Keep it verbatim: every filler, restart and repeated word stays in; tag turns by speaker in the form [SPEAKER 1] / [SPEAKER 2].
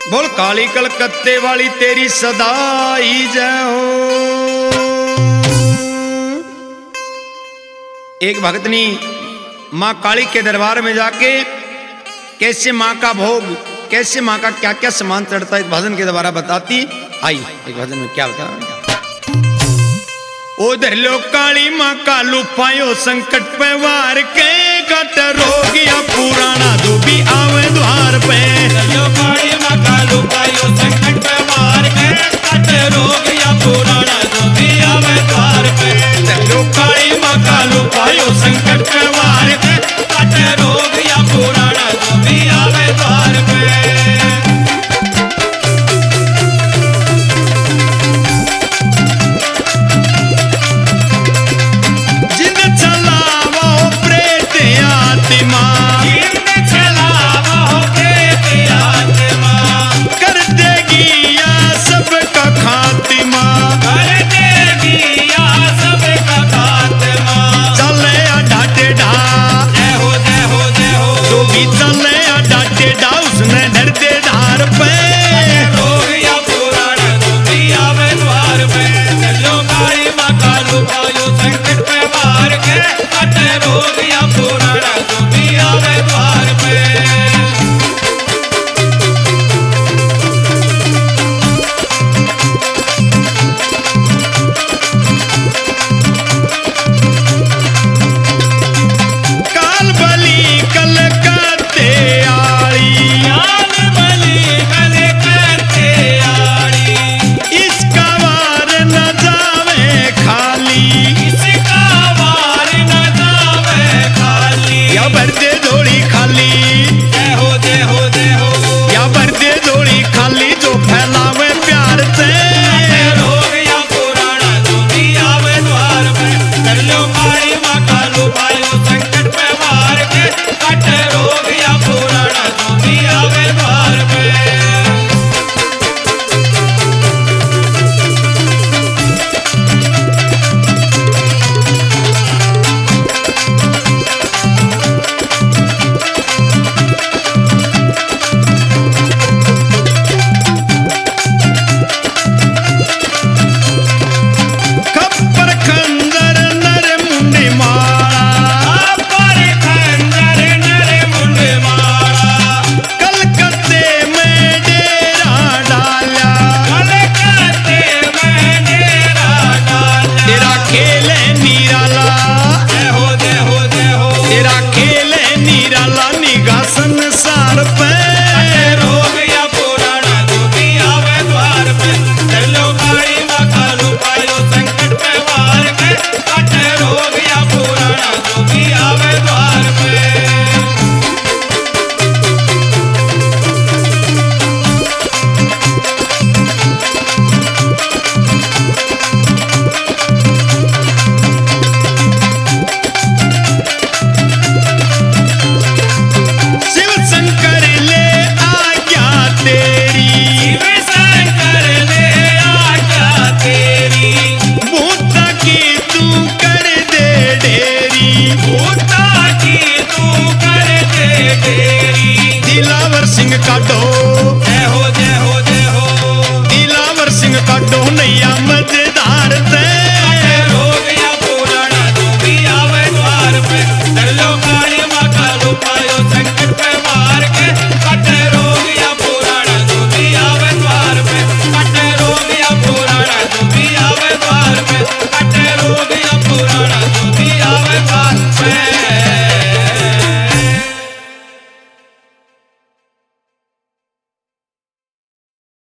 [SPEAKER 1] बोल काली कलकत्ते वाली तेरी सदाई जय हो। एक भगतनी माँ काली के दरबार में जाके कैसे माँ का भोग, कैसे माँ का क्या क्या सामान चढ़ता है, एक भजन के द्वारा बताती। आई एक भजन में क्या बता, उधर लो काली माँ का लुपायो संकट पे वार के कट रोगिया पुराना जो भी आवे द्वार पे।
[SPEAKER 2] लो काली माँ का लुपायो संकट पे वार के कट रोगिया पुराना जो भी आवे द्वार पे।
[SPEAKER 1] लो काली माँ का लुपायो संकट पे वार के
[SPEAKER 2] कट रोगिया पुराना जो भी आवे द्वार पे।
[SPEAKER 1] दिलावर सिंह का डो